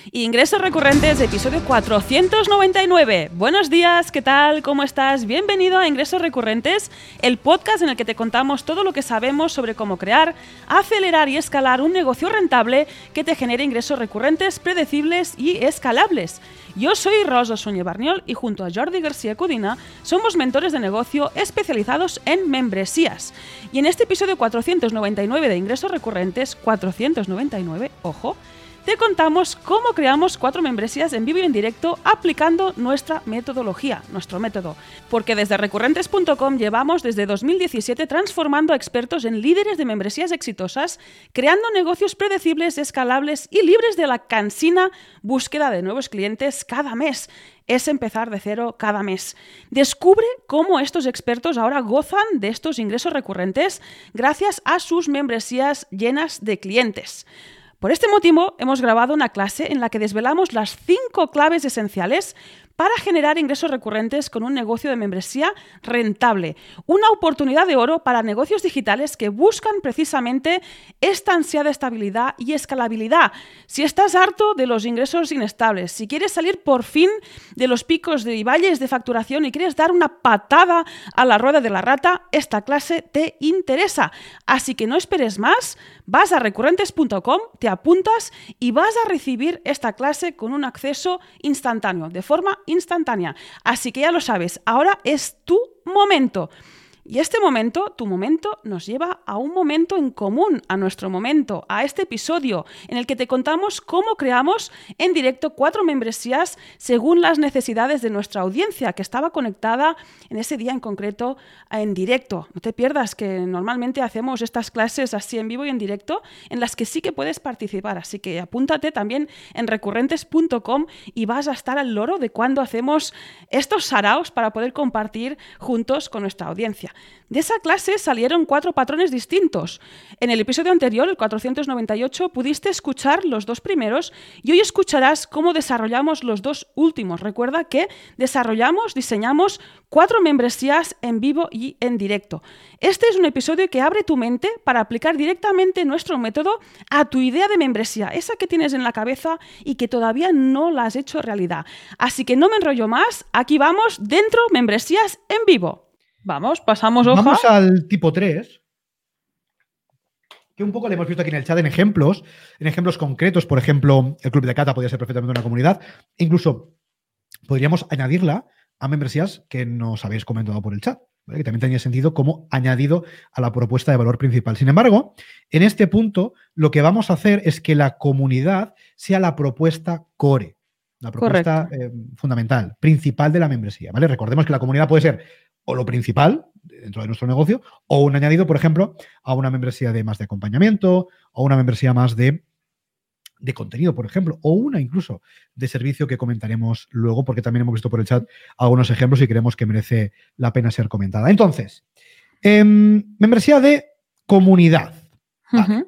Ingresos recurrentes, episodio 499. Buenos días, ¿qué tal? ¿Cómo estás? Bienvenido a Ingresos recurrentes, el podcast en el que te contamos todo lo que sabemos sobre cómo crear, acelerar y escalar un negocio rentable que te genere ingresos recurrentes, predecibles y escalables. Yo soy Rosa Suñé Barniol y junto a Jordi García Codina somos mentores de negocio especializados en membresías. Y en este episodio 499 de Ingresos recurrentes, 499, ojo, te contamos cómo creamos 4 membresías en vivo y en directo aplicando nuestra metodología, nuestro método. Porque desde recurrentes.com llevamos desde 2017 transformando a expertos en líderes de membresías exitosas, creando negocios predecibles, escalables y libres de la cansina búsqueda de nuevos clientes cada mes. Es empezar de cero cada mes. Descubre cómo estos expertos ahora gozan de estos ingresos recurrentes gracias a sus membresías llenas de clientes. Por este motivo, hemos grabado una clase en la que desvelamos las 5 claves esenciales para generar ingresos recurrentes con un negocio de membresía rentable. Una oportunidad de oro para negocios digitales que buscan precisamente esta ansiada estabilidad y escalabilidad. Si estás harto de los ingresos inestables, si quieres salir por fin de los picos y valles de facturación y quieres dar una patada a la rueda de la rata, esta clase te interesa. Así que no esperes más, vas a recurrentes.com, te apuntas y vas a recibir esta clase con un acceso instantáneo, de forma instantánea. Así que ya lo sabes, ahora es tu momento. Y este momento, tu momento, nos lleva a un momento en común, a nuestro momento, a este episodio en el que te contamos cómo creamos en directo 4 membresías según las necesidades de nuestra audiencia que estaba conectada en ese día en concreto en directo. No te pierdas que normalmente hacemos estas clases así en vivo y en directo en las que sí que puedes participar. Así que apúntate también en recurrentes.com y vas a estar al loro de cuando hacemos estos saraos para poder compartir juntos con nuestra audiencia. De esa clase salieron 4 patrones distintos. En el episodio anterior, el 498, pudiste escuchar los 2 primeros y hoy escucharás cómo desarrollamos los 2 últimos. Recuerda que diseñamos 4 membresías en vivo y en directo. Este es un episodio que abre tu mente para aplicar directamente nuestro método a tu idea de membresía, esa que tienes en la cabeza y que todavía no la has hecho realidad. Así que no me enrollo más, aquí vamos, dentro membresías en vivo. Vamos, pasamos hoja. Vamos al tipo 3, que un poco le hemos visto aquí en el chat en ejemplos concretos. Por ejemplo, el club de Kata podría ser perfectamente una comunidad. Incluso podríamos añadirla a membresías que nos habéis comentado por el chat, ¿vale? Que también tenía sentido como añadido a la propuesta de valor principal. Sin embargo, en este punto lo que vamos a hacer es que la comunidad sea la propuesta core, la propuesta fundamental, principal de la membresía, ¿vale? Recordemos que la comunidad puede ser o lo principal dentro de nuestro negocio, o un añadido, por ejemplo, a una membresía de más de acompañamiento, o una membresía más de contenido, por ejemplo, o una incluso de servicio que comentaremos luego, porque también hemos visto por el chat algunos ejemplos y creemos que merece la pena ser comentada. Entonces, membresía de comunidad. Vale.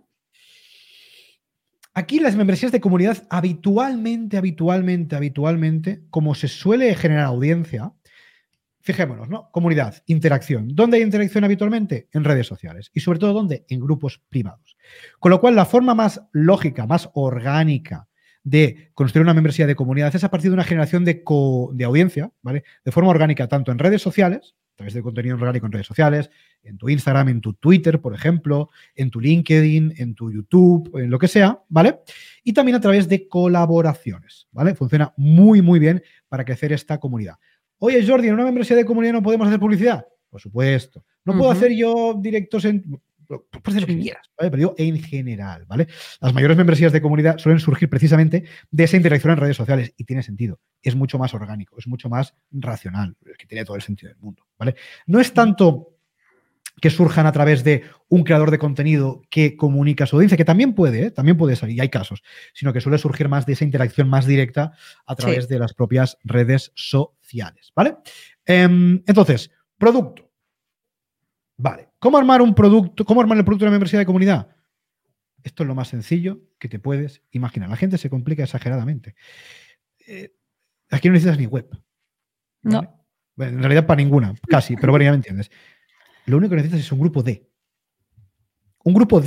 Aquí las membresías de comunidad habitualmente, como se suele generar audiencia, fijémonos, ¿no? Comunidad, interacción. ¿Dónde hay interacción habitualmente? En redes sociales. Y sobre todo, ¿dónde? En grupos privados. Con lo cual, la forma más lógica, más orgánica de construir una membresía de comunidad es a partir de una generación de audiencia, ¿vale? De forma orgánica, tanto en redes sociales, a través de contenido orgánico en redes sociales, en tu Instagram, en tu Twitter, por ejemplo, en tu LinkedIn, en tu YouTube, en lo que sea, ¿vale? Y también a través de colaboraciones, ¿vale? Funciona muy, muy bien para crecer esta comunidad. Oye, Jordi, ¿en una membresía de comunidad no podemos hacer publicidad? Por supuesto. No puedo hacer yo directos en... Puedes hacer lo que quieras, ¿vale? Pero digo en general, ¿vale? Las mayores membresías de comunidad suelen surgir precisamente de esa interacción en redes sociales y tiene sentido. Es mucho más orgánico, es mucho más racional, es que tiene todo el sentido del mundo, ¿vale? No es tanto que surjan a través de un creador de contenido que comunica a su audiencia, que también puede salir, y hay casos, sino que suele surgir más de esa interacción más directa a través de las propias redes sociales, ¿vale? Entonces, producto. Vale. ¿Cómo armar un producto? ¿Cómo armar el producto de una membresía de comunidad? Esto es lo más sencillo que te puedes imaginar. La gente se complica exageradamente. Aquí no necesitas ni web, ¿vale? No. Bueno, en realidad para ninguna, casi, pero bueno, ya me entiendes. Lo único que necesitas es un grupo de. Un grupo de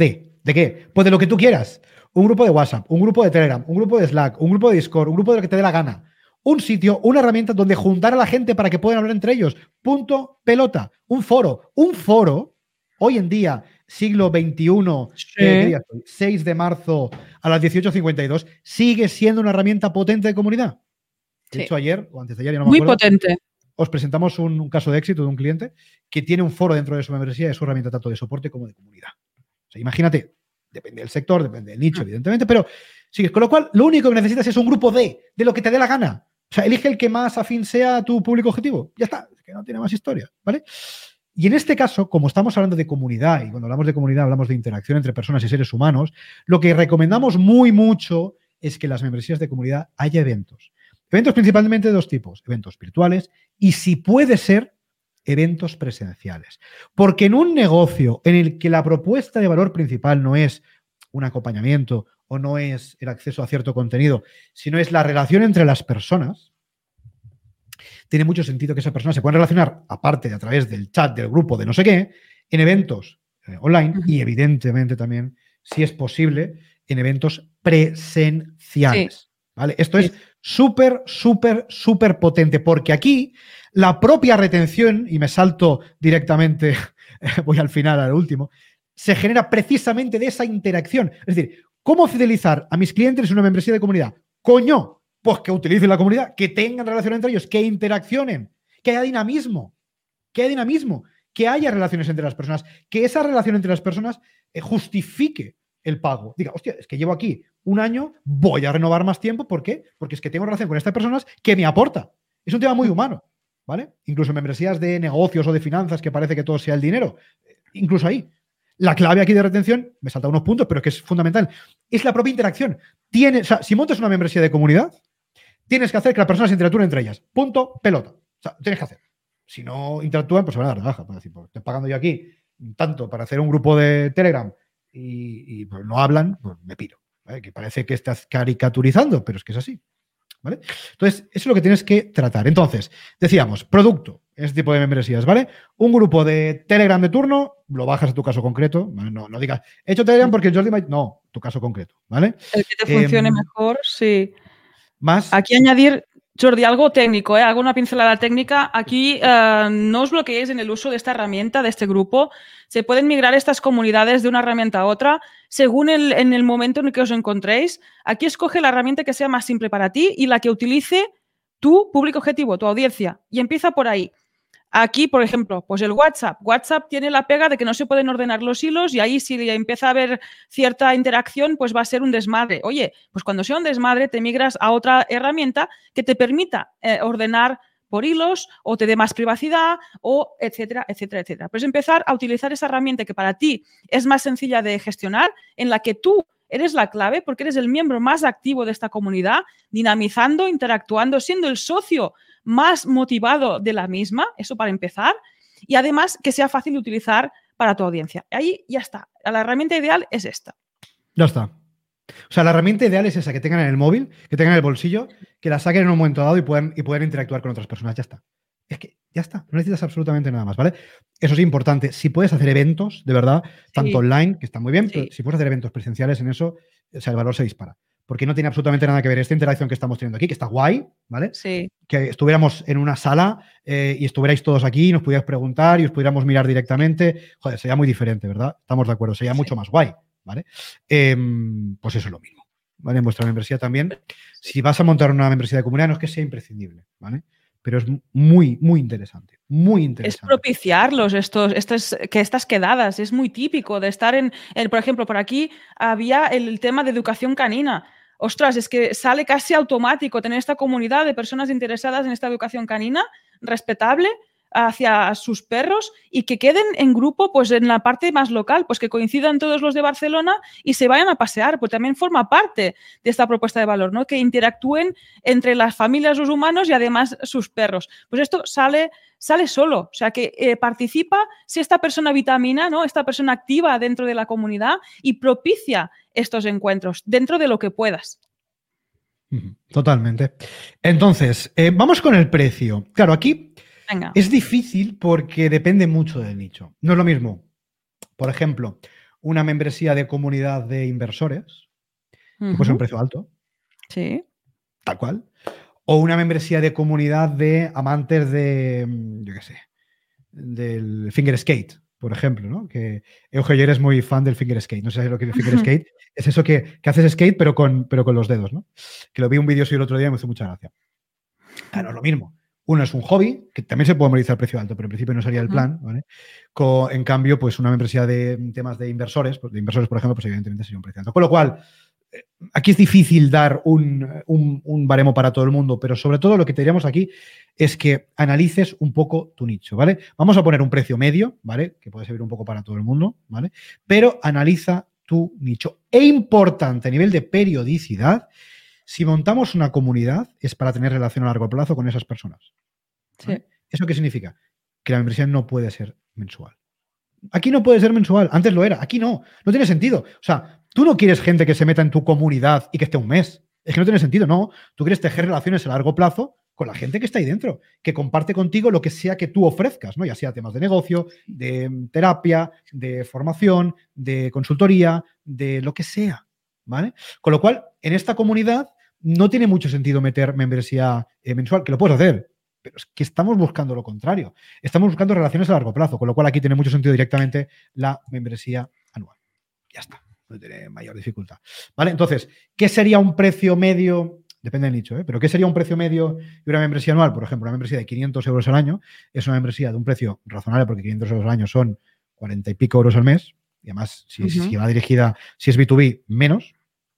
¿De qué? Pues de lo que tú quieras. Un grupo de WhatsApp, un grupo de Telegram, un grupo de Slack, un grupo de Discord, un grupo de lo que te dé la gana. Un sitio, una herramienta donde juntar a la gente para que puedan hablar entre ellos. Punto, pelota. Un foro. Un foro, hoy en día, siglo XXI, ¿qué día estoy? 6 de marzo a las 18:52, sigue siendo una herramienta potente de comunidad. De hecho, ayer o antes de ayer, ya no me acuerdo, muy potente. Os presentamos un caso de éxito de un cliente que tiene un foro dentro de su membresía de su herramienta tanto de soporte como de comunidad. O sea, imagínate, depende del sector, depende del nicho, evidentemente, pero sigues. Con lo cual, lo único que necesitas es un grupo de lo que te dé la gana. O sea, elige el que más afín sea a tu público objetivo. Ya está, es que no tiene más historia, ¿vale? Y en este caso, como estamos hablando de comunidad, y cuando hablamos de comunidad hablamos de interacción entre personas y seres humanos, lo que recomendamos muy mucho es que en las membresías de comunidad haya eventos. Eventos principalmente de dos tipos, eventos virtuales y, si puede ser, eventos presenciales. Porque en un negocio en el que la propuesta de valor principal no es un acompañamiento o no es el acceso a cierto contenido, sino es la relación entre las personas, tiene mucho sentido que esas personas se puedan relacionar, aparte de a través del chat, del grupo, de no sé qué, en eventos online y, evidentemente, también, si es posible, en eventos presenciales. Sí. ¿Vale? Esto es súper, súper, súper potente, porque aquí la propia retención, y me salto directamente, voy al final, al último, se genera precisamente de esa interacción. Es decir, ¿cómo fidelizar a mis clientes en una membresía de comunidad? ¡Coño! Pues que utilicen la comunidad, que tengan relación entre ellos, que interaccionen, que haya dinamismo, que haya relaciones entre las personas, que esa relación entre las personas justifique el pago. Diga, hostia, es que llevo aquí un año, voy a renovar más tiempo. ¿Por qué? Porque es que tengo relación con estas personas que me aporta. Es un tema muy humano, ¿vale? Incluso en membresías de negocios o de finanzas que parece que todo sea el dinero. Incluso ahí. La clave aquí de retención, me salta unos puntos, pero es que es fundamental, es la propia interacción. O sea, si montas una membresía de comunidad, tienes que hacer que las personas interactúen entre ellas. Punto, pelota. O sea, tienes que hacer. Si no interactúan, pues se van a dar de baja. Pues decir, pues, estoy pagando yo aquí tanto para hacer un grupo de Telegram y pues no hablan, pues me piro. ¿Vale? Que parece que estás caricaturizando, pero es que es así. ¿Vale? Entonces, eso es lo que tienes que tratar. Entonces, decíamos, producto, este tipo de membresías, ¿vale? Un grupo de Telegram de turno, lo bajas a tu caso concreto, ¿vale? No digas, he hecho Telegram porque el Jordi no, tu caso concreto, ¿vale? El que te funcione mejor, sí. Más. Aquí añadir, Jordi, algo técnico, hago una pincelada técnica. Aquí no os bloqueéis en el uso de esta herramienta, de este grupo. Se pueden migrar estas comunidades de una herramienta a otra según en el momento en el que os encontréis. Aquí escoge la herramienta que sea más simple para ti y la que utilice tu público objetivo, tu audiencia. Y empieza por ahí. Aquí, por ejemplo, pues el WhatsApp. WhatsApp tiene la pega de que no se pueden ordenar los hilos y ahí si empieza a haber cierta interacción, pues va a ser un desmadre. Oye, pues cuando sea un desmadre te migras a otra herramienta que te permita ordenar por hilos o te dé más privacidad o etcétera, etcétera, etcétera. Pues empezar a utilizar esa herramienta que para ti es más sencilla de gestionar, en la que tú eres la clave porque eres el miembro más activo de esta comunidad, dinamizando, interactuando, siendo el socio más motivado de la misma, eso para empezar, y además que sea fácil de utilizar para tu audiencia. Ahí ya está. La herramienta ideal es esta. Ya está. O sea, la herramienta ideal es esa, que tengan en el móvil, que tengan en el bolsillo, que la saquen en un momento dado y puedan interactuar con otras personas. Ya está. Es que ya está. No necesitas absolutamente nada más, ¿vale? Eso es importante. Si puedes hacer eventos, de verdad, tanto online, que está muy bien, pero si puedes hacer eventos presenciales en eso, o sea, el valor se dispara. Porque no tiene absolutamente nada que ver esta interacción que estamos teniendo aquí, que está guay, ¿vale? Sí. Que estuviéramos en una sala y estuvierais todos aquí, nos pudierais preguntar y os pudiéramos mirar directamente. Joder, sería muy diferente, ¿verdad? Estamos de acuerdo, sería mucho más guay, ¿vale? Pues eso es lo mismo, ¿vale? En vuestra membresía también. Si vas a montar una membresía de comunidad, no es que sea imprescindible, ¿vale? Pero es muy, muy interesante. Muy interesante. Es propiciarlos, estas quedadas. Es muy típico de estar por ejemplo, por aquí había el tema de educación canina. Ostras, es que sale casi automático tener esta comunidad de personas interesadas en esta educación canina, respetable, hacia sus perros y que queden en grupo, pues en la parte más local, pues que coincidan todos los de Barcelona y se vayan a pasear, pues también forma parte de esta propuesta de valor, ¿no? Que interactúen entre las familias, los humanos y además sus perros. Pues esto sale solo, o sea que participa si esta persona vitamina, ¿no? Esta persona activa dentro de la comunidad y propicia estos encuentros dentro de lo que puedas. Totalmente. Entonces, vamos con el precio. Claro, aquí es difícil porque depende mucho del nicho. No es lo mismo, por ejemplo, una membresía de comunidad de inversores, que puede ser un precio alto. Sí. Tal cual. O una membresía de comunidad de amantes de, yo qué sé, del finger skate, por ejemplo, ¿no? Que Eugenio es muy fan del finger skate. No sé lo que es el finger skate. Es eso que haces skate, pero con los dedos, ¿no? Que lo vi un vídeo suyo el otro día y me hizo mucha gracia. Claro, es lo mismo. Uno es un hobby, que también se puede monetizar a precio alto, pero en principio no sería el plan, ¿vale? En cambio, pues una membresía de temas de inversores, por ejemplo, pues evidentemente sería un precio alto. Con lo cual, aquí es difícil dar un baremo para todo el mundo, pero sobre todo lo que te diríamos aquí es que analices un poco tu nicho, ¿vale? Vamos a poner un precio medio, ¿vale? Que puede servir un poco para todo el mundo, ¿vale? Pero analiza tu nicho. E importante a nivel de periodicidad, si montamos una comunidad es para tener relación a largo plazo con esas personas, ¿vale? Sí. ¿Eso qué significa? Que la membresía no puede ser mensual. Aquí no puede ser mensual, antes lo era, aquí no tiene sentido. O sea, tú no quieres gente que se meta en tu comunidad y que esté un mes. Es que no tiene sentido, no. Tú quieres tejer relaciones a largo plazo con la gente que está ahí dentro, que comparte contigo lo que sea que tú ofrezcas, ¿no? Ya sea temas de negocio, de terapia, de formación, de consultoría, de lo que sea, ¿vale? Con lo cual, en esta comunidad no tiene mucho sentido meter membresía mensual, que lo puedes hacer, pero es que estamos buscando lo contrario. Estamos buscando relaciones a largo plazo, con lo cual aquí tiene mucho sentido directamente la membresía anual. Ya está, no tiene mayor dificultad. ¿Vale? Entonces, ¿qué sería un precio medio? Depende del nicho, ¿eh? Pero ¿qué sería un precio medio de una membresía anual? Por ejemplo, una membresía de 500 euros al año es una membresía de un precio razonable, porque 500 euros al año son 40 y pico euros al mes. Y además, si va dirigida, si es B2B, menos.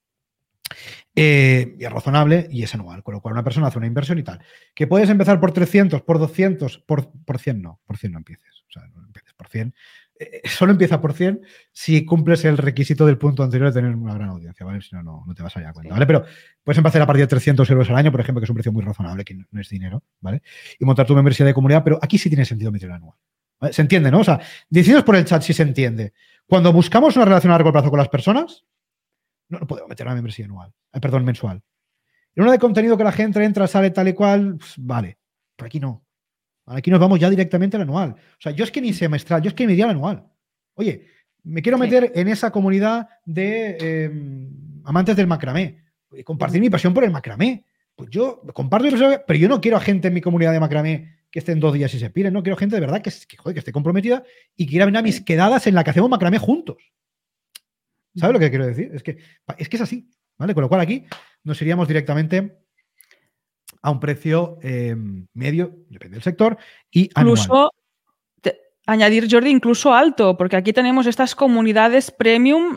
Y es razonable y es anual, con lo cual una persona hace una inversión y tal. Que puedes empezar por 300, por 200, por 100 no, por 100 no empieces. O sea, no empieces por 100. Solo empieza por 100 si cumples el requisito del punto anterior de tener una gran audiencia, ¿vale? Si no, no te vas a dar cuenta, ¿vale? Pero puedes empezar a partir de 300 euros al año, por ejemplo, que es un precio muy razonable, que no es dinero, ¿vale? Y montar tu membresía de comunidad, pero aquí sí tiene sentido meter anual, ¿vale? ¿Se entiende, no? O sea, decidos por el chat si se entiende. Cuando buscamos una relación a largo plazo con las personas, no podemos meter una membresía mensual. En una de contenido que la gente entra, sale tal y cual, pues, vale. Pero aquí no. Aquí nos vamos ya directamente al anual. O sea, yo es que ni semestral, yo es que me iría al anual. Oye, me quiero meter en esa comunidad de amantes del macramé. Compartir mi pasión por el macramé. Pues yo comparto mi pasión, pero yo no quiero a gente en mi comunidad de macramé que estén 2 días y se piren. No quiero gente de verdad que esté comprometida y que quiera venir a mis quedadas en la que hacemos macramé juntos. ¿Sabes lo que quiero decir? Es que es así, ¿vale? Con lo cual aquí nos iríamos directamente a un precio medio, depende del sector, y incluso añadir, Jordi, incluso alto, porque aquí tenemos estas comunidades premium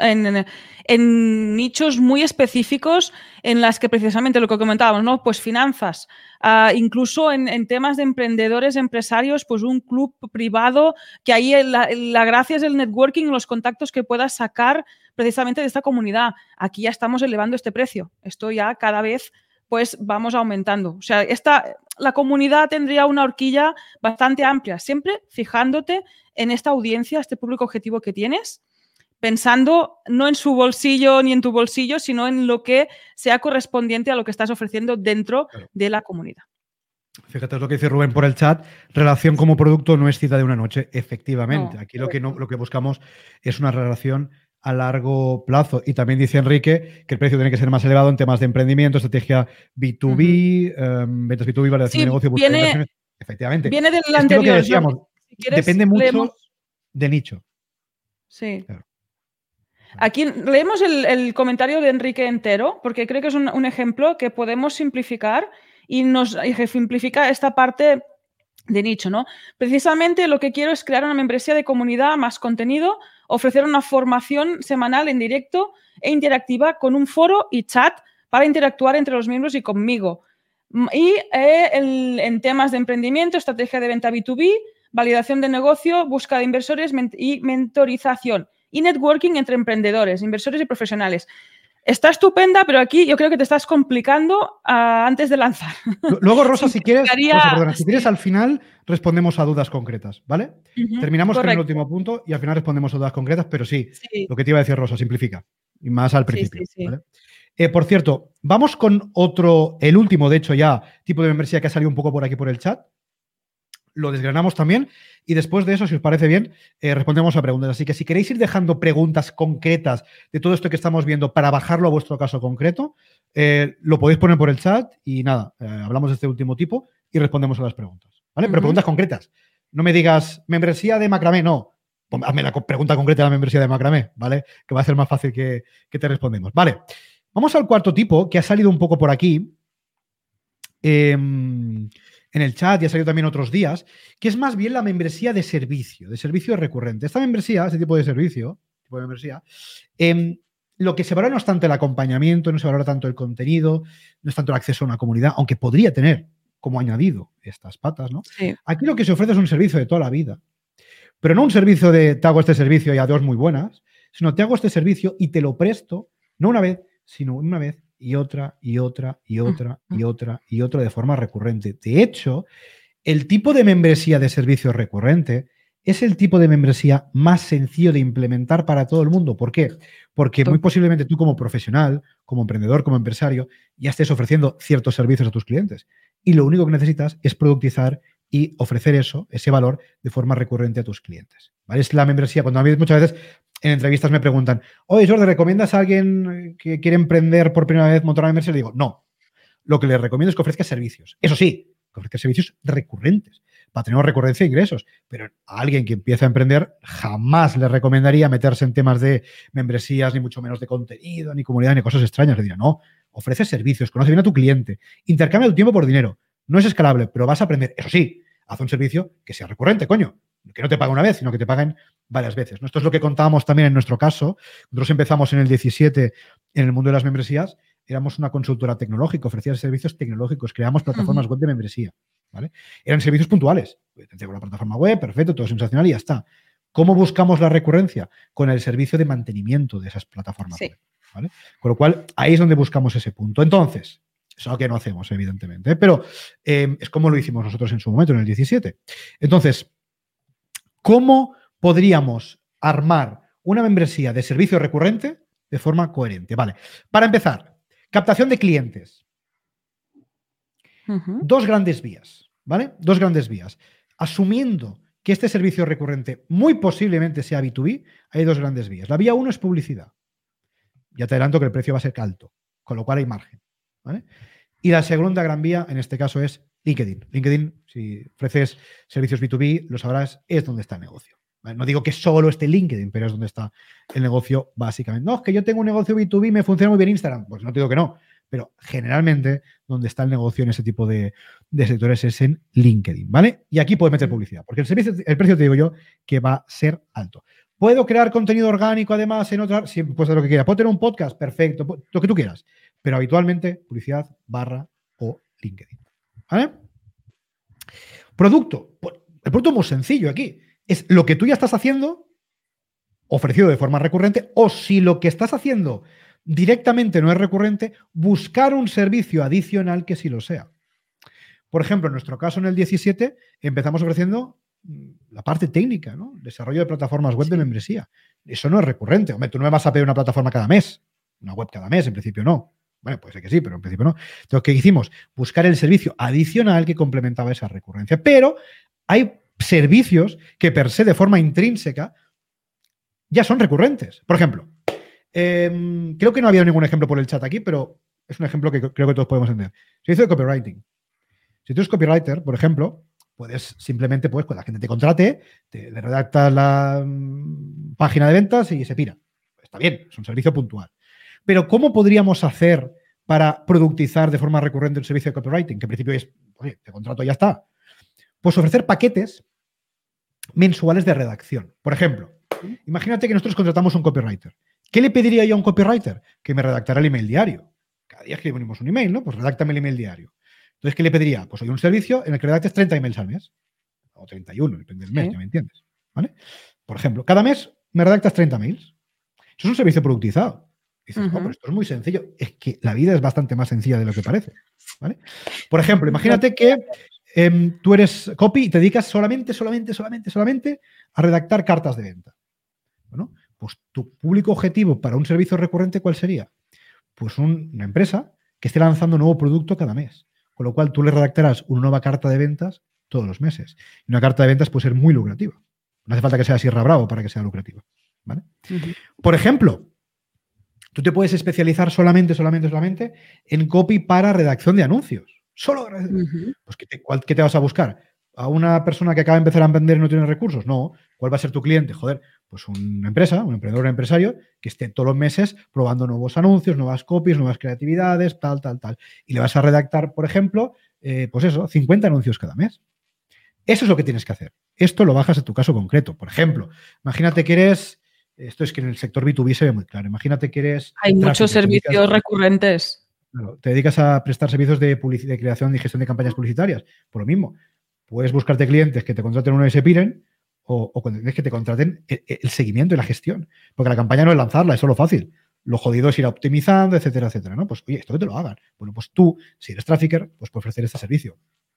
en nichos muy específicos en las que precisamente lo que comentábamos, ¿no? Pues finanzas, incluso en temas de emprendedores, empresarios, pues un club privado, que ahí la gracia es el networking, los contactos que puedas sacar precisamente de esta comunidad. Aquí ya estamos elevando este precio. Esto ya cada vez pues vamos aumentando. O sea, la comunidad tendría una horquilla bastante amplia, siempre fijándote en esta audiencia, este público objetivo que tienes, pensando no en su bolsillo ni en tu bolsillo, sino en lo que sea correspondiente a lo que estás ofreciendo dentro de la comunidad. Fíjate, es lo que dice Rubén por el chat, relación como producto no es cita de una noche, efectivamente. No, aquí lo que buscamos es una relación a largo plazo. Y también dice Enrique que el precio tiene que ser más elevado en temas de emprendimiento, estrategia B2B, ventas B2B, validación de negocio, búsqueda de inversiones. Efectivamente. Viene del anterior. Lo que decíamos, si quieres, depende mucho de nicho. Sí. Claro. Aquí leemos el comentario de Enrique entero, porque creo que es un ejemplo que podemos simplificar y nos ejemplifica esta parte de nicho, ¿no? Precisamente lo que quiero es crear una membresía de comunidad, más contenido, ofrecer una formación semanal en directo e interactiva con un foro y chat para interactuar entre los miembros y conmigo. Y en temas de emprendimiento, estrategia de venta B2B, validación de negocio, búsqueda de inversores y mentorización y networking entre emprendedores, inversores y profesionales. Está estupenda, pero aquí yo creo que te estás complicando antes de lanzar. Luego, Rosa, si quieres, al final respondemos a dudas concretas, ¿vale? Terminamos con el último punto y al final respondemos a dudas concretas, pero sí, lo que te iba a decir, Rosa, simplifica. Y más al principio, ¿vale? Por cierto, vamos con el último, de hecho, ya, tipo de membresía que ha salido un poco por aquí por el chat. lo desgranamos también y después de eso, si os parece bien, respondemos a preguntas. Así que si queréis ir dejando preguntas concretas de todo esto que estamos viendo para bajarlo a vuestro caso concreto, lo podéis poner por el chat y nada, hablamos de este último tipo y respondemos a las preguntas, ¿vale? Pero preguntas concretas. No me digas membresía de macramé, no. Hazme la pregunta concreta de la membresía de macramé, ¿vale? Que va a ser más fácil que te respondemos. Vale, vamos al cuarto tipo que ha salido un poco por aquí. En el chat y ha salido también otros días, que es más bien la membresía de servicio recurrente. Esta membresía, este tipo de servicio, lo que se valora no es tanto el acompañamiento, no se valora tanto el contenido, no es tanto el acceso a una comunidad, aunque podría tener como añadido estas patas, ¿no? Sí. Aquí lo que se ofrece es un servicio de toda la vida, pero no un servicio de te hago este servicio y a dos muy buenas, sino te hago este servicio y te lo presto, no una vez, sino una vez y otra, y otra, y otra, y otra, y otra de forma recurrente. De hecho, el tipo de membresía de servicio recurrente es el tipo de membresía más sencillo de implementar para todo el mundo. ¿Por qué? Porque muy posiblemente tú como profesional, como emprendedor, como empresario, ya estés ofreciendo ciertos servicios a tus clientes. Y lo único que necesitas es productizar y ofrecer ese valor de forma recurrente a tus clientes, ¿vale? Es la membresía. Cuando a mí muchas veces en entrevistas me preguntan, oye, Jordi, ¿recomiendas a alguien que quiere emprender por primera vez montar una membresía? Le digo, no. Lo que le recomiendo es que ofrezca servicios. Eso sí, que ofrezca servicios recurrentes para tener recurrencia de ingresos. Pero a alguien que empieza a emprender jamás le recomendaría meterse en temas de membresías, ni mucho menos de contenido, ni comunidad, ni cosas extrañas. Le diría, no, ofrece servicios, conoce bien a tu cliente, intercambia tu tiempo por dinero. No es escalable, pero vas a aprender. Eso sí, haz un servicio que sea recurrente, coño. Que no te pague una vez, sino que te paguen varias veces. Esto es lo que contábamos también en nuestro caso. Nosotros empezamos en el 17 en el mundo de las membresías. Éramos una consultora tecnológica, ofrecía servicios tecnológicos, creamos plataformas web de membresía, ¿vale? Eran servicios puntuales. Tengo una plataforma web, perfecto, todo sensacional y ya está. ¿Cómo buscamos la recurrencia? Con el servicio de mantenimiento de esas plataformas web, ¿vale? Con lo cual, ahí es donde buscamos ese punto. Entonces, eso que no hacemos, evidentemente, pero es como lo hicimos nosotros en su momento, en el 17. Entonces, ¿cómo podríamos armar una membresía de servicio recurrente de forma coherente? Vale. Para empezar, captación de clientes. Dos grandes vías, ¿vale? Dos grandes vías. Asumiendo que este servicio recurrente muy posiblemente sea B2B, hay dos grandes vías. La vía 1 es publicidad. Ya te adelanto que el precio va a ser alto, con lo cual hay margen, ¿vale? Y la segunda gran vía, en este caso, es LinkedIn. LinkedIn, si ofreces servicios B2B, lo sabrás, es donde está el negocio. ¿Vale? No digo que solo esté LinkedIn, pero es donde está el negocio básicamente. No, es que yo tengo un negocio B2B, me funciona muy bien Instagram. Pues no te digo que no, pero generalmente donde está el negocio en ese tipo de sectores es en LinkedIn, ¿vale? Y aquí puedes meter publicidad, porque el precio te digo yo que va a ser alto. ¿Puedo crear contenido orgánico además en otra? Sí, puedes hacer lo que quieras. ¿Puedo tener un podcast? Perfecto, lo que tú quieras. Pero habitualmente publicidad / LinkedIn. ¿Vale? Producto. El producto es muy sencillo aquí. Es lo que tú ya estás haciendo ofrecido de forma recurrente, o si lo que estás haciendo directamente no es recurrente, buscar un servicio adicional que sí lo sea. Por ejemplo, en nuestro caso en el 17 empezamos ofreciendo la parte técnica, ¿no? Desarrollo de plataformas web de membresía. Eso no es recurrente. Hombre, tú no me vas a pedir una plataforma cada mes, una web cada mes, en principio no. Bueno, puede ser que sí, pero en principio no. Entonces, ¿qué hicimos? Buscar el servicio adicional que complementaba esa recurrencia. Pero hay servicios que per se, de forma intrínseca, ya son recurrentes. Por ejemplo, creo que no había ningún ejemplo por el chat aquí, pero es un ejemplo que creo que todos podemos entender. Servicio de copywriting. Si tú eres copywriter, por ejemplo, puedes simplemente, pues, cuando la gente te contrate, te redactas la página de ventas y se pira. Está bien, es un servicio puntual. Pero ¿cómo podríamos hacer para productizar de forma recurrente un servicio de copywriting? Que en principio es, oye, te contrato y ya está. Pues ofrecer paquetes mensuales de redacción. Por ejemplo, imagínate que nosotros contratamos un copywriter. ¿Qué le pediría yo a un copywriter? Que me redactara el email diario. Cada día escribimos un email, ¿no? Pues redáctame el email diario. Entonces, ¿qué le pediría? Pues hay un servicio en el que redactes 30 emails al mes. O 31, depende del mes, ya me entiendes. ¿Vale? Por ejemplo, cada mes me redactas 30 mails. Eso es un servicio productizado. Dices, oh, pero esto es muy sencillo. Es que la vida es bastante más sencilla de lo que parece, ¿vale? Por ejemplo, imagínate que tú eres copy y te dedicas solamente a redactar cartas de venta. Bueno, pues tu público objetivo para un servicio recurrente, ¿cuál sería? Pues una empresa que esté lanzando un nuevo producto cada mes. Con lo cual tú le redactarás una nueva carta de ventas todos los meses. Y una carta de ventas puede ser muy lucrativa. No hace falta que sea Sierra Bravo para que sea lucrativa, ¿vale? Por ejemplo, tú te puedes especializar solamente en copy para redacción de anuncios. Pues ¿qué te vas a buscar? ¿A una persona que acaba de empezar a vender y no tiene recursos? No. ¿Cuál va a ser tu cliente? Joder, pues una empresa, un emprendedor, un empresario que esté todos los meses probando nuevos anuncios, nuevas copies, nuevas creatividades, tal. Y le vas a redactar, por ejemplo, 50 anuncios cada mes. Eso es lo que tienes que hacer. Esto lo bajas a tu caso concreto. Por ejemplo, imagínate que eres... Esto es que en el sector B2B se ve muy claro. Imagínate que eres... Hay muchos servicios recurrentes. Claro, te dedicas a prestar servicios de creación y gestión de campañas publicitarias. Por lo mismo, puedes buscarte clientes que te contraten una y se piren o que te contraten el seguimiento y la gestión. Porque la campaña no es lanzarla, es solo fácil. Lo jodido es ir optimizando, etcétera, ¿no? Pues, oye, esto que te lo hagan. Bueno, pues tú, si eres trafficker, pues puedes ofrecer este servicio.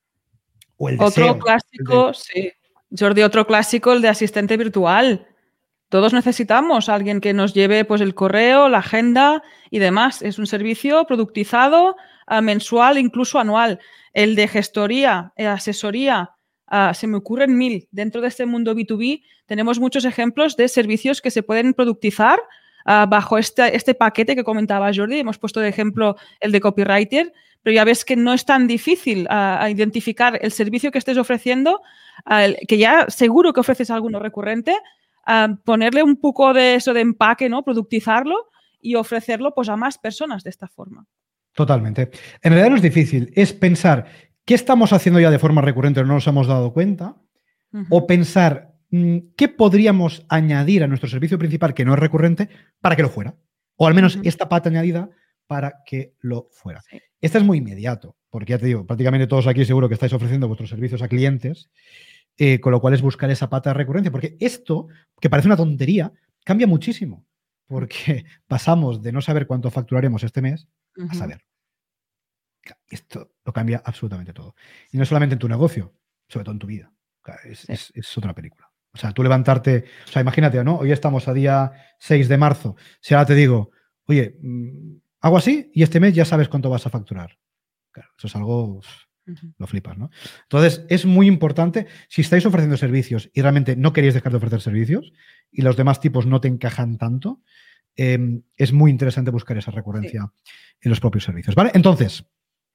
O el otro clásico, sí. Jordi, otro clásico, el de asistente virtual. Todos necesitamos a alguien que nos lleve pues, el correo, la agenda y demás. Es un servicio productizado, mensual, incluso anual. El de gestoría, asesoría, se me ocurren 1000. Dentro de este mundo B2B tenemos muchos ejemplos de servicios que se pueden productizar bajo este paquete que comentaba Jordi. Hemos puesto de ejemplo el de copywriter, pero ya ves que no es tan difícil identificar el servicio que estés ofreciendo, que ya seguro que ofreces alguno recurrente, ponerle un poco de eso de empaque, ¿no? Productizarlo y ofrecerlo pues, a más personas de esta forma. Totalmente. En realidad no es difícil, es pensar qué estamos haciendo ya de forma recurrente o no nos hemos dado cuenta, o pensar qué podríamos añadir a nuestro servicio principal que no es recurrente para que lo fuera. O al menos esta pata añadida para que lo fuera. Sí. Este es muy inmediato, porque ya te digo, prácticamente todos aquí seguro que estáis ofreciendo vuestros servicios a clientes, con lo cual es buscar esa pata de recurrencia, porque esto, que parece una tontería, cambia muchísimo, porque pasamos de no saber cuánto facturaremos este mes a saber. Esto lo cambia absolutamente todo. Y no solamente en tu negocio, sobre todo en tu vida. Es otra película. O sea, tú levantarte, o sea, imagínate, ¿no? Hoy estamos a día 6 de marzo. Si ahora te digo, oye, hago así y este mes ya sabes cuánto vas a facturar. Claro, eso es algo... Lo flipas, ¿no? Entonces, es muy importante, si estáis ofreciendo servicios y realmente no queréis dejar de ofrecer servicios y los demás tipos no te encajan tanto, es muy interesante buscar esa recurrencia en los propios servicios, ¿vale? Entonces,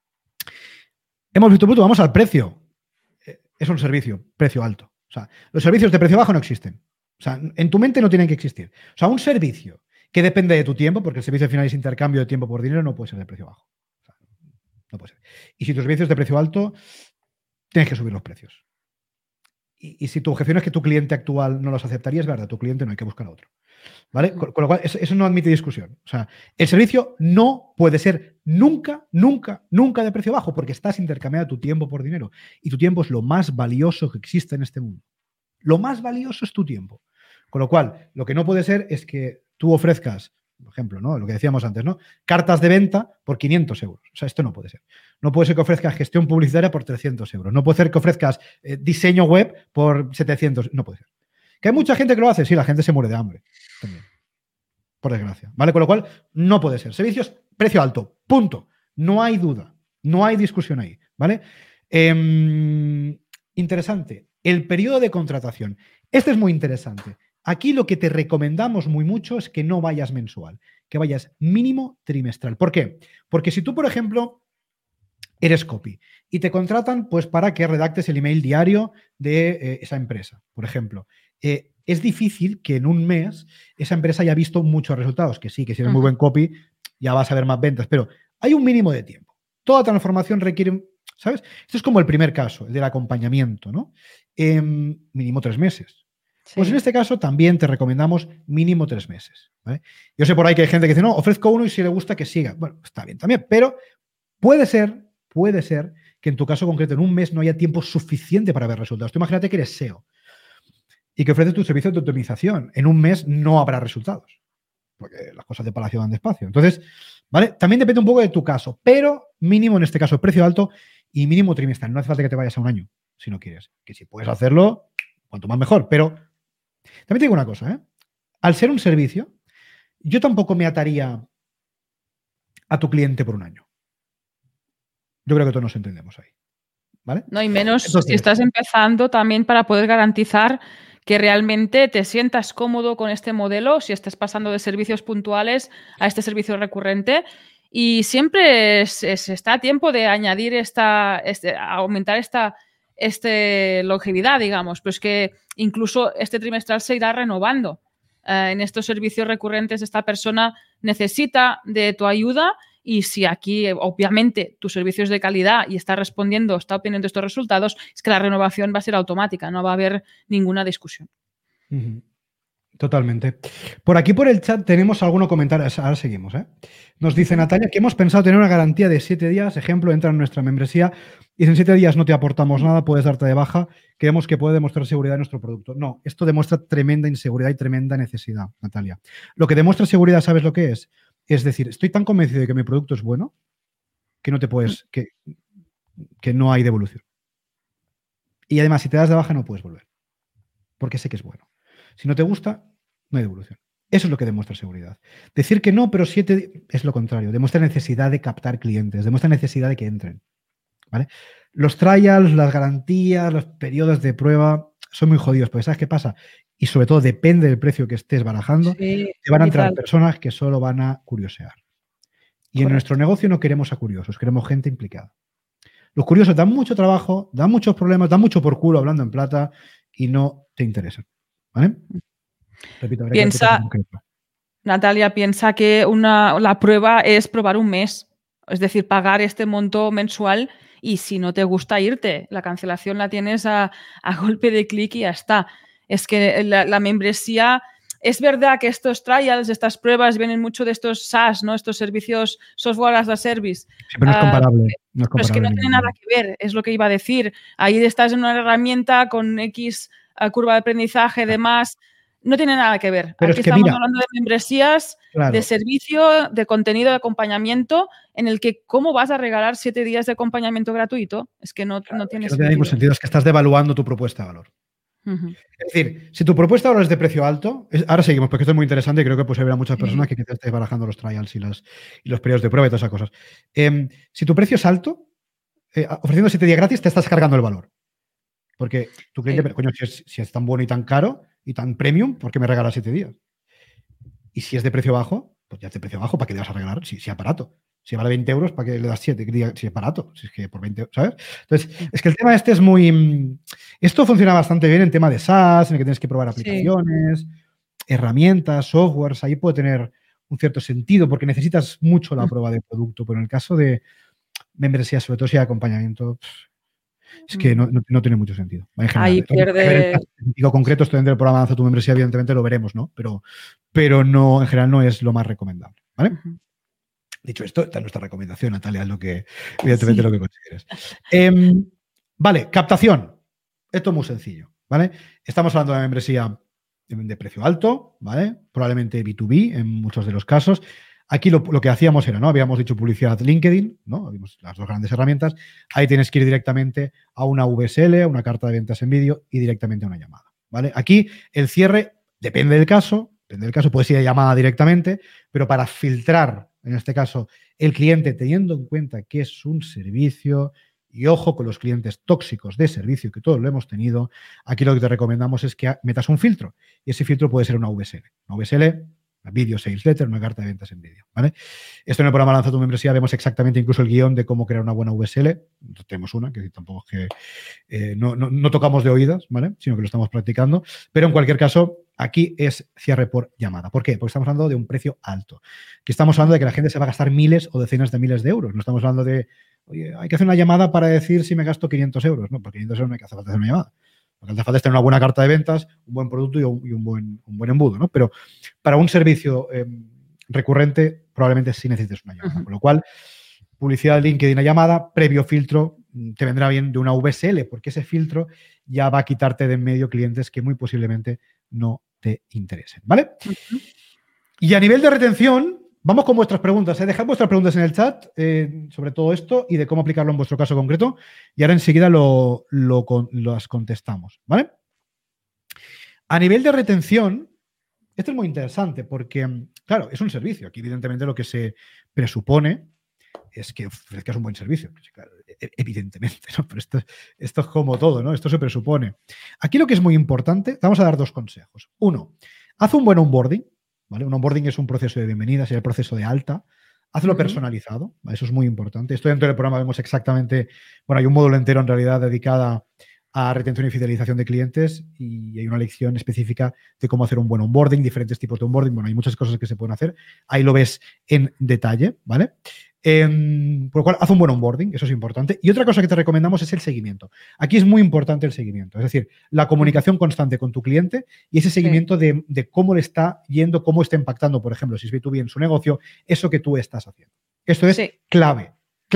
hemos visto, vamos al precio. Es un servicio, precio alto. O sea, los servicios de precio bajo no existen. O sea, en tu mente no tienen que existir. O sea, un servicio que depende de tu tiempo, porque el servicio al final es intercambio de tiempo por dinero, no puede ser de precio bajo. No puede ser. Y si tu servicio es de precio alto, tienes que subir los precios. Y si tu objeción es que tu cliente actual no los aceptaría, es verdad, tu cliente no hay que buscar a otro. ¿Vale? Con lo cual, eso no admite discusión. O sea, el servicio no puede ser nunca de precio bajo, porque estás intercambiando tu tiempo por dinero. Y tu tiempo es lo más valioso que existe en este mundo. Lo más valioso es tu tiempo. Con lo cual, lo que no puede ser es que tú ofrezcas, por ejemplo, ¿no? Lo que decíamos antes, ¿no? Cartas de venta por 500 euros. O sea, esto no puede ser. No puede ser que ofrezcas gestión publicitaria por 300 euros. No puede ser que ofrezcas diseño web por 700. No puede ser. ¿Que hay mucha gente que lo hace? Sí, la gente se muere de hambre. También. Por desgracia. ¿Vale? Con lo cual, no puede ser. Servicios, precio alto. Punto. No hay duda. No hay discusión ahí. ¿Vale? Interesante. El periodo de contratación. Este es muy interesante. Aquí lo que te recomendamos muy mucho es que no vayas mensual, que vayas mínimo trimestral. ¿Por qué? Porque si tú, por ejemplo, eres copy y te contratan pues para que redactes el email diario de esa empresa, por ejemplo, es difícil que en un mes esa empresa haya visto muchos resultados, que sí, que si eres muy buen copy ya vas a ver más ventas, pero hay un mínimo de tiempo. Toda transformación requiere, ¿sabes? Esto es como el primer caso, el del acompañamiento, ¿no? Mínimo 3 meses. Pues en este caso también te recomendamos mínimo 3 meses. ¿Vale? Yo sé por ahí que hay gente que dice, no, ofrezco uno y si le gusta que siga. Bueno, está bien también, pero puede ser que en tu caso concreto en un mes no haya tiempo suficiente para ver resultados. Tú imagínate que eres SEO y que ofreces tu servicio de optimización. En un mes no habrá resultados, porque las cosas de Palacio van despacio. Entonces, ¿vale? También depende un poco de tu caso, pero mínimo en este caso precio alto y mínimo trimestral. No hace falta que te vayas a un año, si no quieres. Que si puedes hacerlo, cuanto más mejor, pero... También te digo una cosa, ¿eh? Al ser un servicio, yo tampoco me ataría a tu cliente por un año. Yo creo que todos nos entendemos ahí. ¿vale? No, y menos Entonces, si estás empezando también para poder garantizar que realmente te sientas cómodo con este modelo, si estás pasando de servicios puntuales a este servicio recurrente. Y siempre está a tiempo de añadir aumentar esta longevidad, digamos, pues que incluso este trimestral se irá renovando. En estos servicios recurrentes esta persona necesita de tu ayuda y si aquí obviamente tu servicio es de calidad y está respondiendo, está obteniendo estos resultados, es que la renovación va a ser automática, no va a haber ninguna discusión. Totalmente. Por aquí por el chat tenemos algunos comentarios. Ahora seguimos, ¿eh? Nos dice Natalia que hemos pensado tener una garantía de 7 días. Ejemplo, entra en nuestra membresía y si en 7 días no te aportamos nada, puedes darte de baja. Creemos que puede demostrar seguridad en nuestro producto. No, esto demuestra tremenda inseguridad y tremenda necesidad, Natalia. Lo que demuestra seguridad, ¿sabes lo que es? Es decir, estoy tan convencido de que mi producto es bueno que no te puedes, que no hay devolución. Y además, si te das de baja, no puedes volver. Porque sé que es bueno. Si no te gusta, no hay devolución. Eso es lo que demuestra seguridad. Decir que no, pero 7 es lo contrario. Demuestra necesidad de captar clientes, demuestra necesidad de que entren. ¿Vale? Los trials, las garantías, los periodos de prueba son muy jodidos, porque ¿sabes qué pasa? Y sobre todo depende del precio que estés barajando, Sí, te van a entrar vital. personas que solo van a curiosear. Y en nuestro negocio no queremos a curiosos, queremos gente implicada. Los curiosos dan mucho trabajo, dan muchos problemas, dan mucho por culo hablando en plata y no te interesan. ¿Vale? Repito, Natalia, piensa que la prueba es probar un mes, es decir, pagar este monto mensual y si no te gusta irte, la cancelación la tienes a golpe de clic y ya está. Es que la membresía, es verdad que estos trials, estas pruebas vienen mucho de estos SaaS, ¿no? Estos servicios, software as a service. Sí, pero no es comparable. No es Pero es que no comparable tiene nada que ver, es lo que iba a decir. Ahí estás en una herramienta con X curva de aprendizaje, demás. No tiene nada que ver. Pero Aquí es que estamos mira, hablando de membresías, claro, de servicio, de contenido, de acompañamiento, en el que ¿cómo vas a regalar 7 días de acompañamiento gratuito? Es que no tiene no tiene sentido. ningún sentido, es que estás devaluando tu propuesta de valor. Es decir, si tu propuesta de valor es de precio alto, ahora seguimos, porque esto es muy interesante y creo que pues habrá muchas personas que quizás estéis barajando los trials y los periodos de prueba y todas esas cosas. Si tu precio es alto, ofreciendo 7 días gratis te estás cargando el valor. Porque tu cliente, pero coño, si es tan bueno y tan caro y tan premium, ¿por qué me regalas 7 días? Y si es de precio bajo, pues ya es de precio bajo, ¿para qué le vas a regalar? Si es barato. Si vale 20 euros, ¿para qué le das 7? Si es barato, si es que por 20, ¿sabes? Entonces, es que el tema este es muy... Esto funciona bastante bien en tema de SaaS, en el que tienes que probar aplicaciones, herramientas, softwares, ahí puede tener un cierto sentido porque necesitas mucho la prueba de producto, pero en el caso de membresía, sobre todo si hay acompañamiento, es que no tiene mucho sentido. En general. Ahí pierde... Digo, concreto, esto dentro del programa Lanza tu membresía, evidentemente lo veremos, ¿no? Pero no, en general no es lo más recomendable, ¿vale? Dicho esto, esta es nuestra recomendación, Natalia, es lo que, evidentemente, lo que consideres. Vale, captación. Esto es muy sencillo, ¿vale? Estamos hablando de una membresía de precio alto, ¿vale? Probablemente B2B en muchos de los casos. Aquí lo que hacíamos era, ¿no? Habíamos dicho publicidad LinkedIn, ¿no? Vimos las dos grandes herramientas. Ahí tienes que ir directamente a una VSL, a una carta de ventas en vídeo y directamente a una llamada, ¿vale? Aquí el cierre depende del caso, puedes ir a llamada directamente, pero para filtrar, en este caso, el cliente teniendo en cuenta que es un servicio, y ojo con los clientes tóxicos de servicio, que todos lo hemos tenido, aquí lo que te recomendamos es que metas un filtro, y ese filtro puede ser una VSL. Una VSL, una Video Sales Letter, una carta de ventas en vídeo, ¿vale? Esto en el programa Lanza tu membresía vemos exactamente incluso el guión de cómo crear una buena VSL. Tenemos una, que tampoco es que no tocamos de oídas, ¿vale? Sino que lo estamos practicando, pero en cualquier caso, aquí es cierre por llamada. ¿Por qué? Porque estamos hablando de un precio alto. Aquí estamos hablando de que la gente se va a gastar miles o decenas de miles de euros. No estamos hablando de, oye, hay que hacer una llamada para decir si me gasto 500 euros. No, por 500 euros no hay que hacer falta hacer una llamada. Lo que hace falta es tener una buena carta de ventas, un buen producto y un buen embudo, ¿no? Pero para un servicio recurrente probablemente sí necesites una llamada. Con lo cual, publicidad de LinkedIn a llamada, previo filtro, te vendrá bien de una VSL, porque ese filtro ya va a quitarte de en medio clientes que muy posiblemente no te interesen, ¿vale? Y a nivel de retención, vamos con vuestras preguntas. Dejad vuestras preguntas en el chat sobre todo esto y de cómo aplicarlo en vuestro caso concreto. Y ahora enseguida las contestamos, ¿vale? A nivel de retención, esto es muy interesante porque, claro, es un servicio. Aquí, evidentemente, lo que se presupone es que ofrezcas un buen servicio. Claro, evidentemente, ¿no? Pero esto es como todo, ¿no? Esto se presupone. Aquí lo que es muy importante, vamos a dar 2 consejos. 1, haz un buen onboarding, ¿vale? Un onboarding es un proceso de bienvenida, es el proceso de alta. Hazlo personalizado, ¿vale? Eso es muy importante. Esto dentro del programa vemos exactamente, bueno, hay un módulo entero en realidad dedicado a retención y fidelización de clientes y hay una lección específica de cómo hacer un buen onboarding, diferentes tipos de onboarding. Bueno, hay muchas cosas que se pueden hacer. Ahí lo ves en detalle, ¿vale? Por lo cual, haz un buen onboarding, eso es importante. Y otra cosa que te recomendamos es el seguimiento. Aquí es muy importante el seguimiento, es decir, la comunicación constante con tu cliente y ese seguimiento de cómo le está yendo, cómo está impactando, por ejemplo, si es B2B en su negocio, eso que tú estás haciendo. Esto es clave.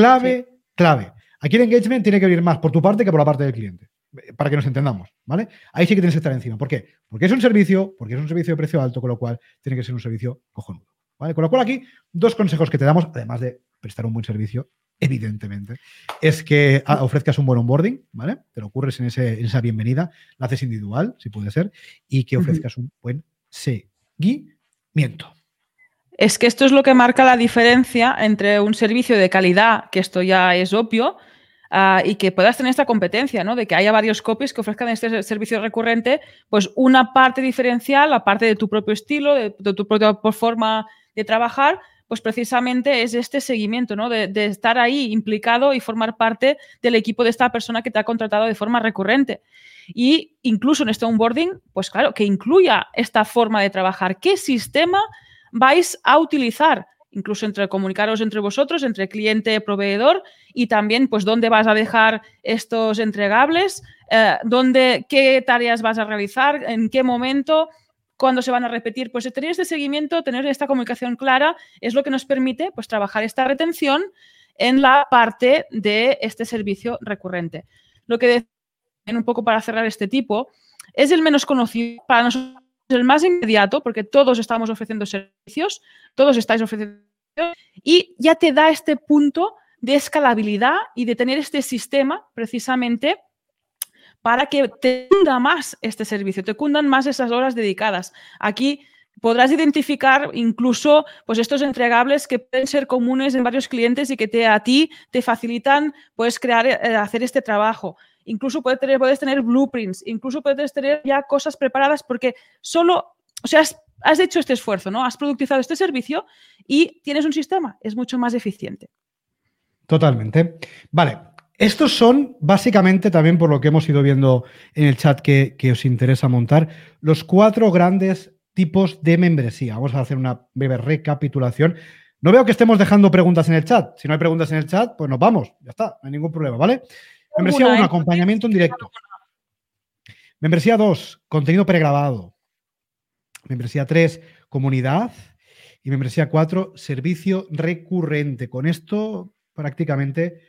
Aquí el engagement tiene que venir más por tu parte que por la parte del cliente, para que nos entendamos, ¿vale? Ahí sí que tienes que estar encima. ¿Por qué? Porque es un servicio de precio alto, con lo cual tiene que ser un servicio cojonudo, ¿vale? Con lo cual aquí 2 consejos que te damos, además de prestar un buen servicio, evidentemente, es que ofrezcas un buen onboarding, ¿vale? Te lo ocurres en esa bienvenida, la haces individual, si puede ser, y que ofrezcas un buen seguimiento. Es que esto es lo que marca la diferencia entre un servicio de calidad, que esto ya es obvio, y que puedas tener esta competencia, ¿no? De que haya varios copies que ofrezcan este servicio recurrente, pues una parte diferencial, aparte de tu propio estilo, de tu propia forma de trabajar, pues precisamente es este seguimiento, ¿no? De estar ahí implicado y formar parte del equipo de esta persona que te ha contratado de forma recurrente. Y incluso en este onboarding, pues claro, que incluya esta forma de trabajar. ¿Qué sistema vais a utilizar? Incluso comunicaros entre vosotros, entre cliente y proveedor, y también pues dónde vas a dejar estos entregables, qué tareas vas a realizar, en qué momento, cuándo se van a repetir. Pues tener este seguimiento, tener esta comunicación clara es lo que nos permite pues trabajar esta retención en la parte de este servicio recurrente. Lo que decía un poco para cerrar este tipo, es el menos conocido para nosotros, el más inmediato, porque todos estamos ofreciendo servicios, todos estáis ofreciendo servicios, y ya te da este punto de escalabilidad y de tener este sistema precisamente para que te cunda más este servicio, te cundan más esas horas dedicadas. Aquí podrás identificar incluso pues, estos entregables que pueden ser comunes en varios clientes y que a ti te facilitan pues, hacer este trabajo. Incluso puedes tener blueprints, incluso puedes tener ya cosas preparadas porque has hecho este esfuerzo, ¿no? Has productizado este servicio y tienes un sistema, es mucho más eficiente. Totalmente. Vale, estos son básicamente también por lo que hemos ido viendo en el chat que os interesa montar, los 4 grandes tipos de membresía. Vamos a hacer una breve recapitulación. No veo que estemos dejando preguntas en el chat. Si no hay preguntas en el chat, pues nos vamos. Ya está, no hay ningún problema, ¿vale? Membresía 1, acompañamiento en directo. Membresía 2, contenido pregrabado. Membresía 3, comunidad. Y membresía 4, servicio recurrente. Con esto prácticamente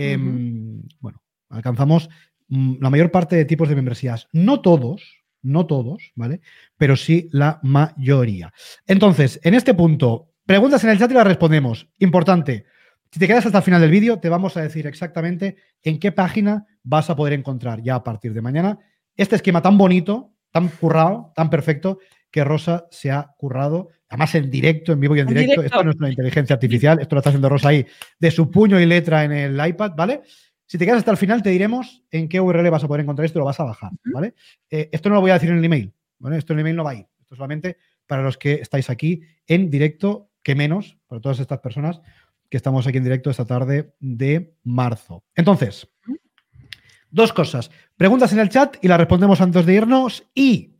alcanzamos la mayor parte de tipos de membresías. No todos, ¿vale? Pero sí la mayoría. Entonces, en este punto, preguntas en el chat y las respondemos. Importante. Si te quedas hasta el final del vídeo, te vamos a decir exactamente en qué página vas a poder encontrar ya a partir de mañana este esquema tan bonito, tan currado, tan perfecto, que Rosa se ha currado, además en directo, en vivo y en directo. Esto no es una inteligencia artificial, esto lo está haciendo Rosa ahí de su puño y letra en el iPad, ¿vale? Si te quedas hasta el final, te diremos en qué URL vas a poder encontrar esto y lo vas a bajar, ¿vale? Esto no lo voy a decir en el email, ¿vale? Esto en el email no va a ir. Esto solamente para los que estáis aquí en directo, que menos, para todas estas personas que estamos aquí en directo esta tarde de marzo. Entonces, 2 cosas. Preguntas en el chat y las respondemos antes de irnos. Y,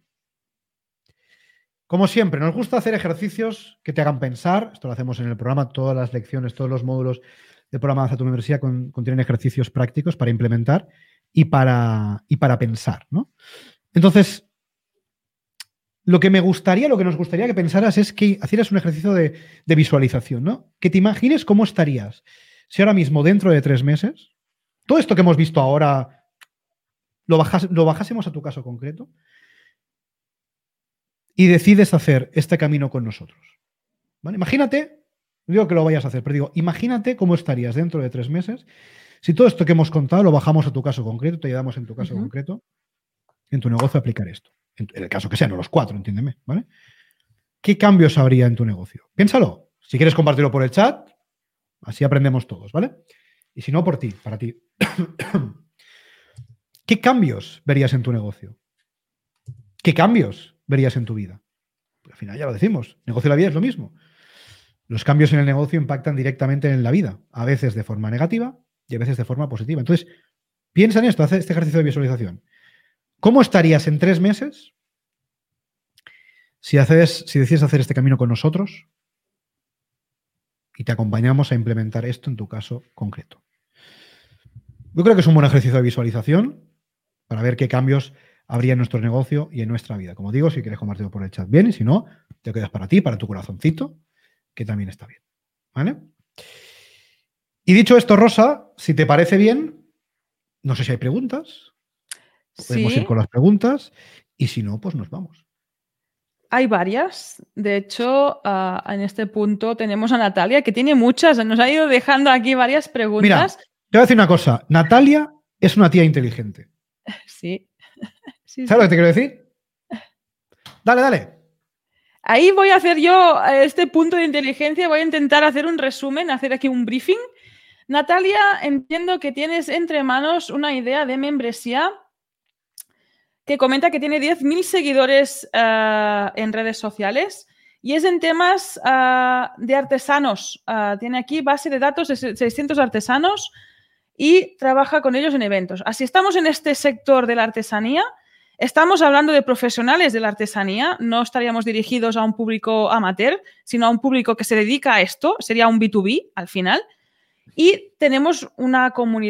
como siempre, nos gusta hacer ejercicios que te hagan pensar. Esto lo hacemos en el programa. Todas las lecciones, todos los módulos del programa Avanza tu Membresía contienen ejercicios prácticos para implementar y para pensar, ¿no? Entonces, lo que nos gustaría que pensaras es que hicieras un ejercicio de visualización, ¿no? Que te imagines cómo estarías si ahora mismo, dentro de 3 meses, todo esto que hemos visto ahora, lo bajásemos a tu caso concreto y decides hacer este camino con nosotros, ¿vale? Imagínate, no digo que lo vayas a hacer, pero digo, imagínate cómo estarías dentro de 3 meses si todo esto que hemos contado lo bajamos a tu caso concreto, te ayudamos en tu caso concreto, en tu negocio a aplicar esto. En el caso que sea, no los 4, entiéndeme, ¿vale? ¿Qué cambios habría en tu negocio? Piénsalo. Si quieres compartirlo por el chat, Así aprendemos todos, ¿vale? Y si no, por ti, para ti. ¿Qué cambios verías en tu negocio? ¿Qué cambios verías en tu vida? Pues al final ya lo decimos, negocio y la vida es lo mismo. Los cambios en el negocio impactan directamente en la vida, a veces de forma negativa y a veces de forma positiva. Entonces, piensa en esto, haz este ejercicio de visualización. ¿Cómo estarías en 3 meses si decides hacer este camino con nosotros y te acompañamos a implementar esto en tu caso concreto? Yo creo que es un buen ejercicio de visualización para ver qué cambios habría en nuestro negocio y en nuestra vida. Como digo, si quieres compartirlo por el chat, bien, y si no, te quedas para ti, para tu corazoncito, que también está bien. ¿Vale? Y dicho esto, Rosa, si te parece bien, no sé si hay preguntas. Podemos ir con las preguntas y si no, pues nos vamos. Hay varias. De hecho, en este punto tenemos a Natalia, que tiene muchas. Nos ha ido dejando aquí varias preguntas. Mira, te voy a decir una cosa. Natalia es una tía inteligente. Sí. Sí, ¿sabes lo que te quiero decir? Dale, dale. Ahí voy a hacer yo este punto de inteligencia. Voy a intentar hacer un resumen, hacer aquí un briefing. Natalia, entiendo que tienes entre manos una idea de membresía que comenta que tiene 10.000 seguidores en redes sociales y es en temas de artesanos. Tiene aquí base de datos de 600 artesanos y trabaja con ellos en eventos. Así estamos en este sector de la artesanía. Estamos hablando de profesionales de la artesanía. No estaríamos dirigidos a un público amateur, sino a un público que se dedica a esto. Sería un B2B al final. Y tenemos una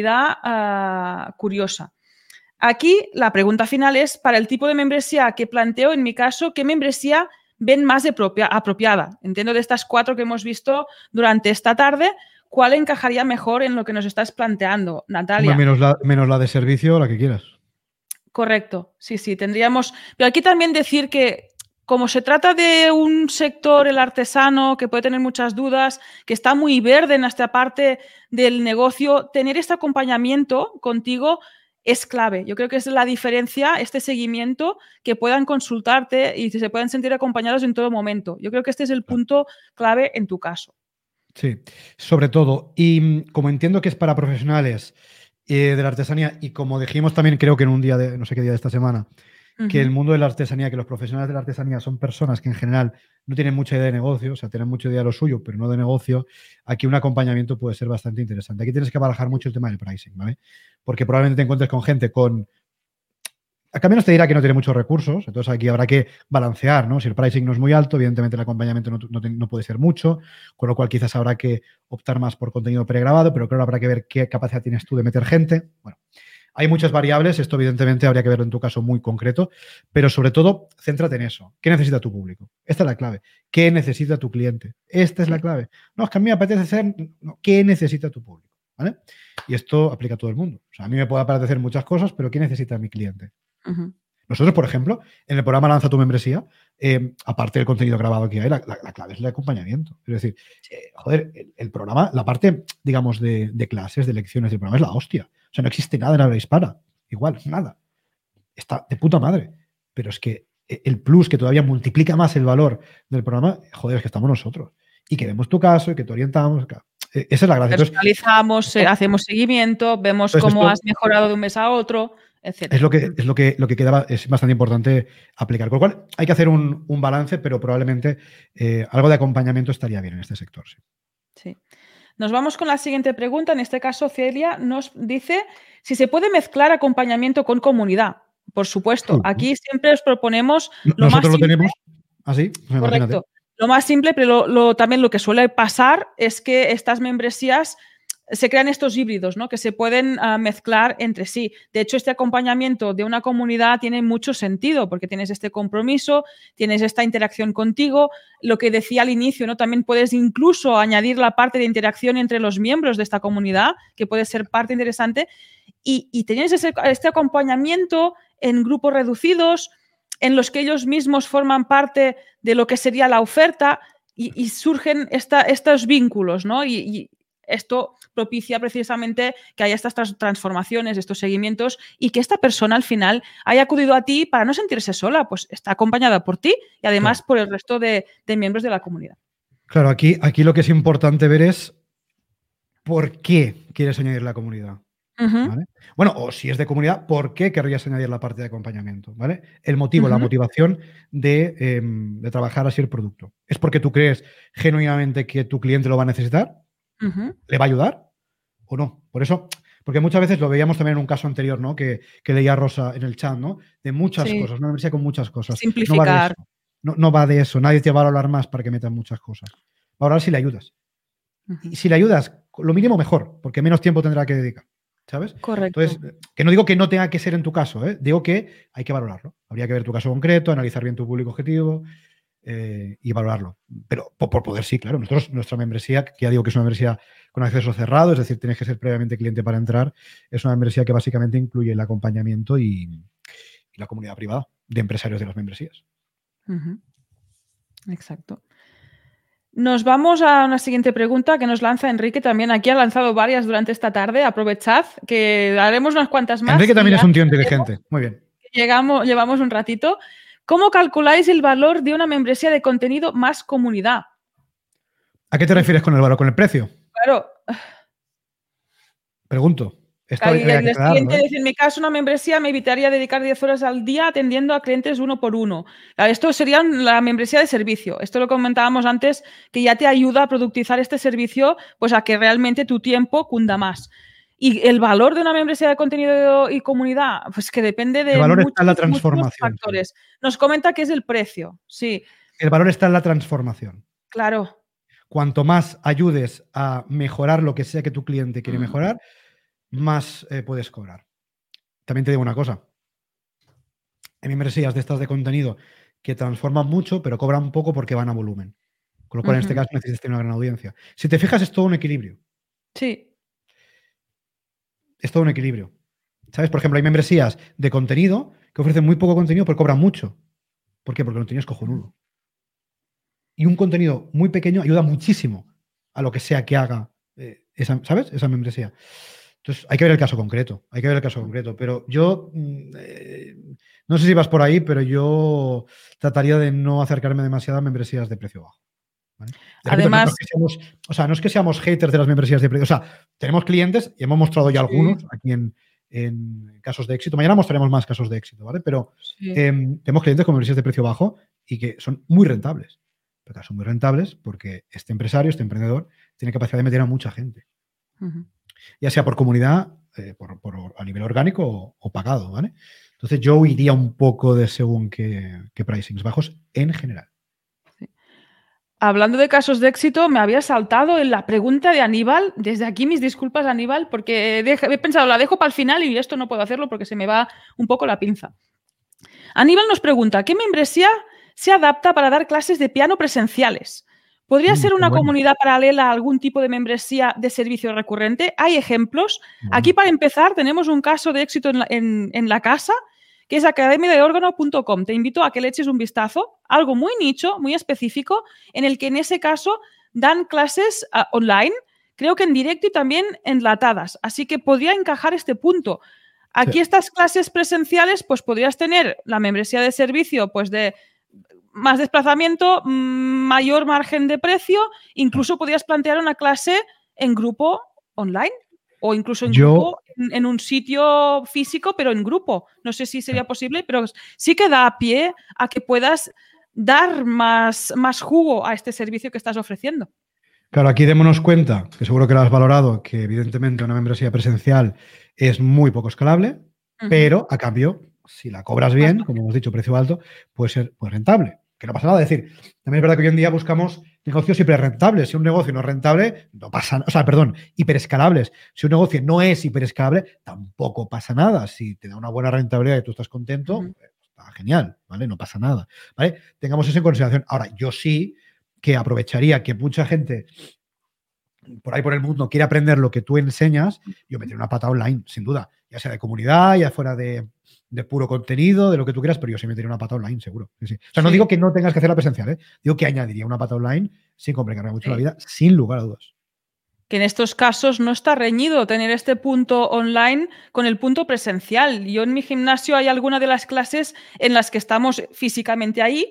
comunidad curiosa. Aquí la pregunta final es, para el tipo de membresía que planteo, en mi caso, ¿qué membresía ven más apropiada? Entiendo de estas 4 que hemos visto durante esta tarde, ¿cuál encajaría mejor en lo que nos estás planteando, Natalia? Menos la de servicio, la que quieras. Correcto, sí, tendríamos... Pero aquí también decir que como se trata de un sector, el artesano, que puede tener muchas dudas, que está muy verde en esta parte del negocio, tener este acompañamiento contigo es clave. Yo creo que es la diferencia, este seguimiento, que puedan consultarte y que se puedan sentir acompañados en todo momento. Yo creo que este es el punto clave en tu caso. Sí, sobre todo. Y como entiendo que es para profesionales de la artesanía, y como dijimos también, creo que en un día de, no sé qué día de esta semana, que el mundo de la artesanía, que los profesionales de la artesanía son personas que en general no tienen mucha idea de negocio, o sea, tienen mucha idea de lo suyo, pero no de negocio, aquí un acompañamiento puede ser bastante interesante. Aquí tienes que barajar mucho el tema del pricing, ¿vale? Porque probablemente te encuentres con gente con... Acá menos te dirá que no tiene muchos recursos, entonces aquí habrá que balancear, ¿no? Si el pricing no es muy alto, evidentemente el acompañamiento no puede ser mucho, con lo cual quizás habrá que optar más por contenido pregrabado, pero creo que habrá que ver qué capacidad tienes tú de meter gente. Bueno, hay muchas variables, esto evidentemente habría que verlo en tu caso muy concreto, pero sobre todo, céntrate en eso. ¿Qué necesita tu público? Esta es la clave. ¿Qué necesita tu cliente? Esta es la clave. No, es que a mí me apetece hacer... No, ¿qué necesita tu público? ¿Vale? Y esto aplica a todo el mundo. O sea, a mí me puede apetecer muchas cosas, pero ¿qué necesita mi cliente? Nosotros, por ejemplo, en el programa Lanza tu membresía, aparte del contenido grabado que hay, la clave es el acompañamiento. Es decir, el programa, la parte, digamos, de clases, de lecciones del programa es la hostia. O sea, no existe nada en habla hispana. Igual, nada. Está de puta madre. Pero es que el plus que todavía multiplica más el valor del programa, es que estamos nosotros. Y que vemos tu caso y que te orientamos. Esa es la gracia. Personalizamos, hacemos seguimiento, vemos cómo has mejorado de un mes a otro, etc. Es lo que quedaba, es bastante importante aplicar. Con lo cual hay que hacer un balance, pero probablemente algo de acompañamiento estaría bien en este sector. Sí. Nos vamos con la siguiente pregunta. En este caso, Celia nos dice si se puede mezclar acompañamiento con comunidad. Por supuesto, aquí siempre os proponemos lo más simple. Nosotros lo tenemos así. Correcto. Lo más simple, pero también lo que suele pasar es que estas membresías se crean estos híbridos, ¿no? Que se pueden mezclar entre sí. De hecho, este acompañamiento de una comunidad tiene mucho sentido porque tienes este compromiso, tienes esta interacción contigo. Lo que decía al inicio, ¿no? También puedes incluso añadir la parte de interacción entre los miembros de esta comunidad, que puede ser parte interesante. Y tienes este acompañamiento en grupos reducidos, en los que ellos mismos forman parte de lo que sería la oferta y surgen estos vínculos, ¿no? Y esto propicia precisamente que haya estas transformaciones, estos seguimientos y que esta persona al final haya acudido a ti para no sentirse sola, pues está acompañada por ti y además por el resto de miembros de la comunidad. Claro, aquí lo que es importante ver es ¿por qué quieres añadir la comunidad? ¿Vale? Bueno, o si es de comunidad, ¿por qué querrías añadir la parte de acompañamiento? ¿Vale? El motivo, la motivación de trabajar así el producto. ¿Es porque tú crees genuinamente que tu cliente lo va a necesitar? ¿Le va a ayudar o no? Por eso, porque muchas veces lo veíamos también en un caso anterior, ¿no? Que leía Rosa en el chat, ¿no? De muchas cosas, una membresía con muchas cosas. Simplificar. No va de eso. Nadie te va a valorar más para que metan muchas cosas. Va a valorar si le ayudas. Y si le ayudas, lo mínimo mejor, porque menos tiempo tendrá que dedicar. ¿Sabes? Correcto. Entonces, que no digo que no tenga que ser en tu caso, ¿eh? Digo que hay que valorarlo. Habría que ver tu caso concreto, analizar bien tu público objetivo y valorarlo. Pero por poder sí, claro. Nosotros, nuestra membresía, que ya digo que es una membresía con acceso cerrado, es decir, tienes que ser previamente cliente para entrar, es una membresía que básicamente incluye el acompañamiento y la comunidad privada de empresarios de las membresías. Exacto. Nos vamos a una siguiente pregunta que nos lanza Enrique también. Aquí ha lanzado varias durante esta tarde. Aprovechad que haremos unas cuantas más. Enrique también es un tío inteligente. Muy bien. Llevamos un ratito. ¿Cómo calculáis el valor de una membresía de contenido más comunidad? ¿A qué te refieres con el valor? ¿Con el precio? Claro. Pregunto. En mi caso, una membresía me evitaría dedicar 10 horas al día atendiendo a clientes uno por uno. Esto sería la membresía de servicio. Esto lo comentábamos antes, que ya te ayuda a productizar este servicio, pues a que realmente tu tiempo cunda más. Y el valor de una membresía de contenido y comunidad, pues que depende de el valor está en la transformación, muchos factores. Nos comenta que es el precio, sí. El valor está en la transformación. Claro. Cuanto más ayudes a mejorar lo que sea que tu cliente quiere mejorar, más puedes cobrar. También te digo una cosa. Hay membresías de estas de contenido que transforman mucho, pero cobran poco porque van a volumen. Con lo cual, en este caso, necesitas tener una gran audiencia. Si te fijas, es todo un equilibrio. Sí. Es todo un equilibrio. ¿Sabes? Por ejemplo, hay membresías de contenido que ofrecen muy poco contenido, pero cobran mucho. ¿Por qué? Porque el contenido es cojonudo. Y un contenido muy pequeño ayuda muchísimo a lo que sea que haga ¿sabes? Esa membresía. Entonces, hay que ver el caso concreto. Pero yo, no sé si vas por ahí, pero yo trataría de no acercarme demasiado a membresías de precio bajo. ¿Vale? Además, no es que seamos haters de las membresías de precio. O sea, tenemos clientes y hemos mostrado ya algunos aquí en casos de éxito. Mañana mostraremos más casos de éxito, ¿vale? Pero tenemos clientes con membresías de precio bajo y que son muy rentables. Pero son muy rentables porque este empresario, este emprendedor, tiene capacidad de meter a mucha gente. Ya sea por comunidad, a nivel orgánico o pagado, ¿vale? Entonces yo huiría un poco de según qué pricings bajos en general. Sí. Hablando de casos de éxito, me había saltado en la pregunta de Aníbal. Desde aquí mis disculpas, Aníbal, porque he pensado, la dejo para el final y esto no puedo hacerlo porque se me va un poco la pinza. Aníbal nos pregunta, ¿qué membresía se adapta para dar clases de piano presenciales? ¿Podría ser una comunidad paralela a algún tipo de membresía de servicio recurrente? ¿Hay ejemplos? Aquí, para empezar, tenemos un caso de éxito en la casa, que es academiadeorgano.com. Te invito a que le eches un vistazo. Algo muy nicho, muy específico, en el que en ese caso dan clases online, creo que en directo y también enlatadas. Así que podría encajar este punto. Aquí estas clases presenciales, pues podrías tener la membresía de servicio, pues de más desplazamiento, mayor margen de precio, incluso podrías plantear una clase en grupo online o incluso grupo en un sitio físico, pero en grupo. No sé si sería posible, pero sí que da pie a que puedas dar más jugo a este servicio que estás ofreciendo. Claro, aquí démonos cuenta, que seguro que lo has valorado, que evidentemente una membresía presencial es muy poco escalable, pero a cambio, si la cobras bien, como hemos dicho, precio alto, puede ser rentable. Que no pasa nada. Es decir, también es verdad que hoy en día buscamos negocios hiperrentables. Si un negocio no es rentable, no pasa nada. O sea, perdón, hiperescalables. Si un negocio no es hiperescalable, tampoco pasa nada. Si te da una buena rentabilidad y tú estás contento, está genial, ¿vale? No pasa nada, ¿vale? Tengamos eso en consideración. Ahora, yo sí que aprovecharía que mucha gente por ahí por el mundo quiere aprender lo que tú enseñas, yo metería una pata online, sin duda. Ya sea de comunidad, ya fuera de puro contenido, de lo que tú quieras, pero yo sí metería una pata online, seguro. Sí. O sea, no digo que no tengas que hacer la presencial, ¿eh? Digo que añadiría una pata online sin complicarme mucho la vida, sin lugar a dudas. Que en estos casos no está reñido tener este punto online con el punto presencial. Yo en mi gimnasio hay alguna de las clases en las que estamos físicamente ahí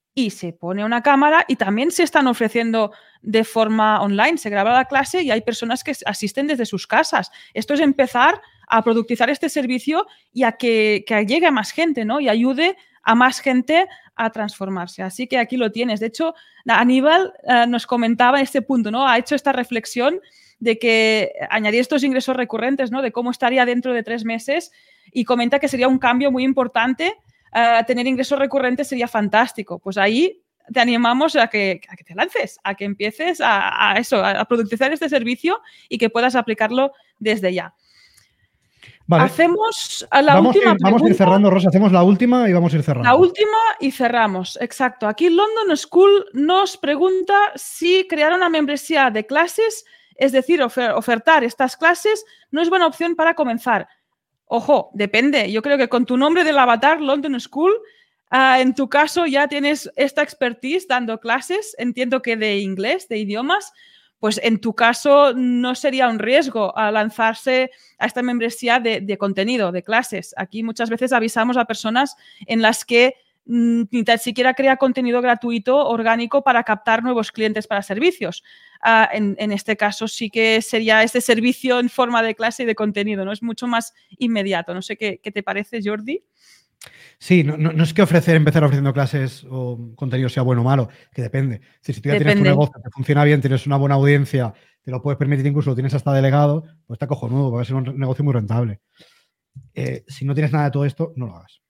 y se pone una cámara y también se están ofreciendo de forma online. Se graba la clase y hay personas que asisten desde sus casas. Esto es empezar a productizar este servicio y a que llegue a más gente, ¿no? Y ayude a más gente a transformarse. Así que aquí lo tienes. De hecho, Aníbal nos comentaba este punto, ¿no? Ha hecho esta reflexión de que añadir estos ingresos recurrentes, ¿no? De cómo estaría dentro de 3 meses, y comenta que sería un cambio muy importante. Tener ingresos recurrentes sería fantástico. Pues ahí te animamos a que te lances, a que empieces a productizar este servicio y que puedas aplicarlo desde ya. Vale. Hacemos la última pregunta. Vamos a ir cerrando, Rosa. Hacemos la última y vamos a ir cerrando. La última y cerramos, exacto. Aquí London School nos pregunta si crear una membresía de clases, es decir, ofertar estas clases, no es buena opción para comenzar. Ojo, depende. Yo creo que con tu nombre del avatar, London School, en tu caso ya tienes esta expertise dando clases, entiendo que de inglés, de idiomas, pues en tu caso no sería un riesgo a lanzarse a esta membresía de contenido, de clases. Aquí muchas veces avisamos a personas en las que ni tan siquiera crea contenido gratuito, orgánico, para captar nuevos clientes para servicios. En este caso sí que sería este servicio en forma de clase y de contenido, ¿no? Es mucho más inmediato. No sé qué te parece, Jordi. Sí, no es que empezar ofreciendo clases o contenido sea bueno o malo, que depende. Si tú ya tienes tu negocio, te funciona bien, tienes una buena audiencia, te lo puedes permitir, incluso lo tienes hasta delegado, pues está cojonudo, va a ser un negocio muy rentable. Si no tienes nada de todo esto, no lo hagas.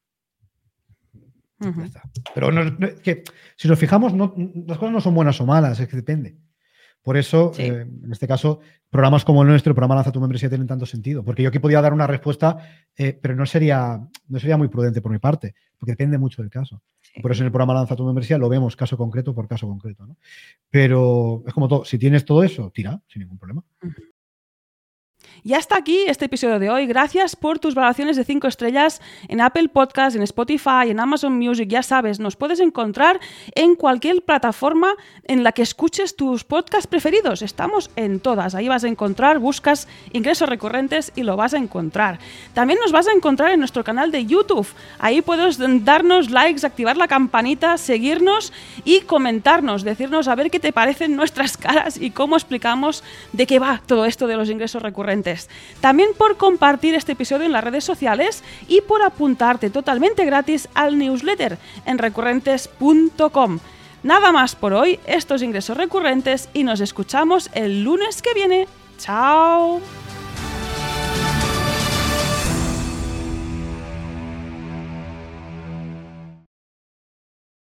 Ya está. Pero que, si nos fijamos, las cosas no son buenas o malas, es que depende. Por eso, sí. En este caso, programas como el nuestro, el programa Lanza tu Membresía, tienen tanto sentido. Porque yo aquí podía dar una respuesta, pero no sería muy prudente por mi parte, porque depende mucho del caso. Sí. Por eso en el programa Lanza tu Membresía lo vemos caso concreto por caso concreto, ¿no? Pero es como todo, si tienes todo eso, tira, sin ningún problema. Y hasta aquí este episodio de hoy. Gracias por tus valoraciones de 5 estrellas en Apple Podcasts, en Spotify, en Amazon Music. Ya sabes, nos puedes encontrar en cualquier plataforma en la que escuches tus podcasts preferidos. Estamos en todas. Ahí vas a encontrar, buscas ingresos recurrentes y lo vas a encontrar. También nos vas a encontrar en nuestro canal de YouTube. Ahí puedes darnos likes, activar la campanita, seguirnos y comentarnos, decirnos a ver qué te parecen nuestras caras y cómo explicamos de qué va todo esto de los ingresos recurrentes. También por compartir este episodio en las redes sociales y por apuntarte totalmente gratis al newsletter en recurrentes.com. Nada más por hoy, estos ingresos recurrentes, y nos escuchamos el lunes que viene. ¡Chao!